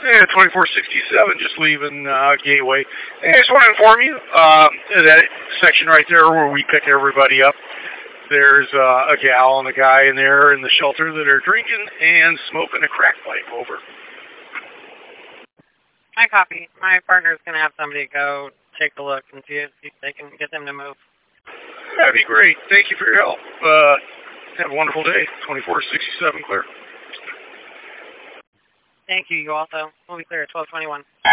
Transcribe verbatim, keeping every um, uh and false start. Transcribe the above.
Yeah, twenty-four sixty-seven, just leaving uh, Gateway. And I just want to inform you, uh, that section right there where we pick everybody up, there's uh, a gal and a guy in there in the shelter that are drinking and smoking a crack pipe. Over. I copy. My partner's going to have somebody go take a look and see if they can get them to move. That'd be great. Thank you for your help. Uh, have a wonderful day. twenty-four sixty-seven, clear. Thank you. You also. We'll be clear at twelve twenty-one.